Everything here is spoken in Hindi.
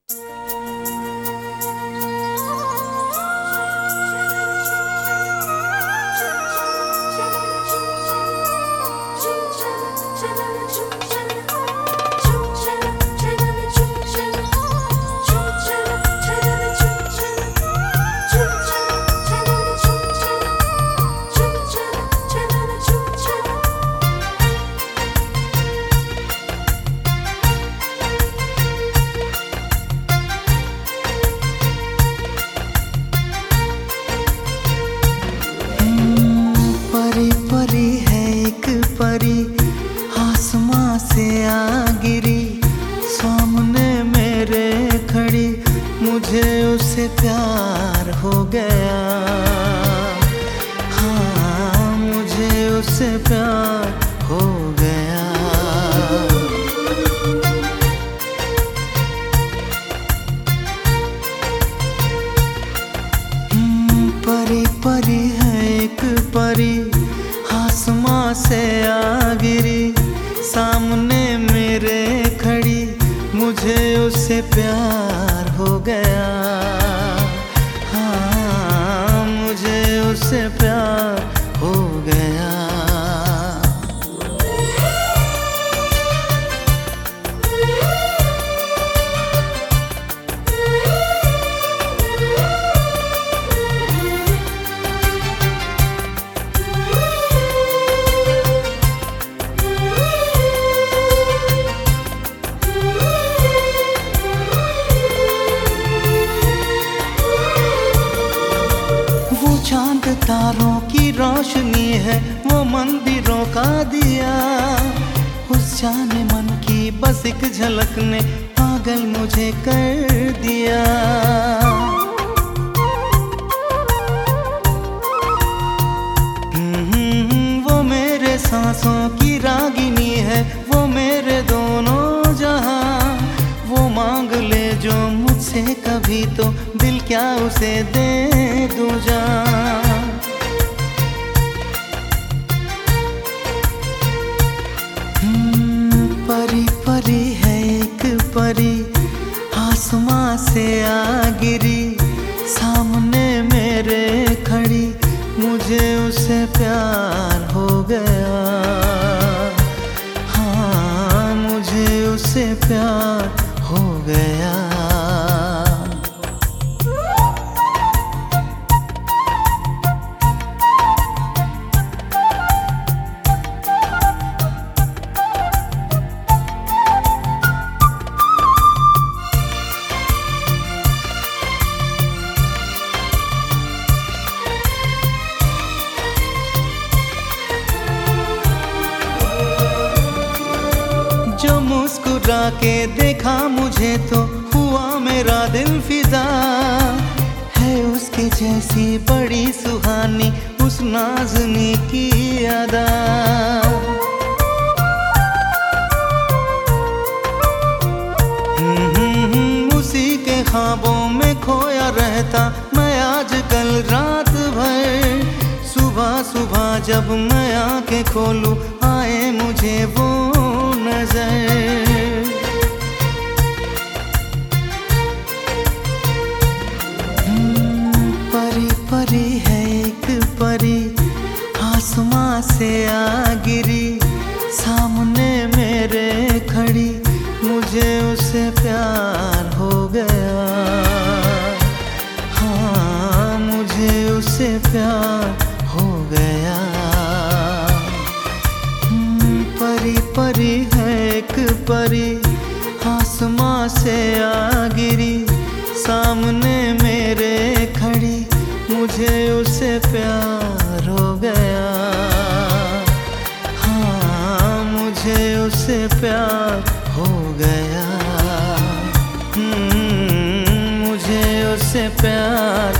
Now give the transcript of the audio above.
परी परी है एक परी आसमां से आ गिरी, सामने मेरे खड़ी, मुझे उससे प्यार हो गया। हाँ, मुझे उससे प्यार हो गया। परी परी है एक परी आसमां से आ गिरी, सामने मेरे खड़ी, मुझे उससे प्यार हो गया। हाँ, मुझे उससे प्यार हो गया। चांद तारों की रोशनी है, वो मंदिरों का दिया, उस जाने मन की बस एक झलक ने पागल मुझे कर दिया। वो मेरे सांसों की रागिनी है, वो मेरे दोनों जहां, वो मांग ले जो मुझसे कभी, तो दिल क्या उसे दे दूं जान। परी परी है एक परी आसमां से आ गिरी, सामने मेरे खड़ी, मुझे उससे प्यार हो गया। हाँ, मुझे उससे प्यार हो गया। जो मुस्कुरा के देखा मुझे तो हुआ मेरा दिल फिदा, है उसके जैसी बड़ी सुहानी उस नाज़नी की अदा। उसी के ख्वाबों में खोया रहता मैं आजकल रात भर, सुबह सुबह जब मैं आंखें खोलूं आए मुझे वो नजर। परी परी है एक परी आसमां से आ गिरी, सामने मेरे खड़ी, मुझे उससे प्यार हो गया। हाँ, मुझे उससे प्यार हो गया। परी परी है एक परी आसमां से आ गिरी, सामने मेरे खड़ी, मुझे उससे प्यार हो गया। हाँ, मुझे उससे प्यार हो गया। मुझे उससे प्यार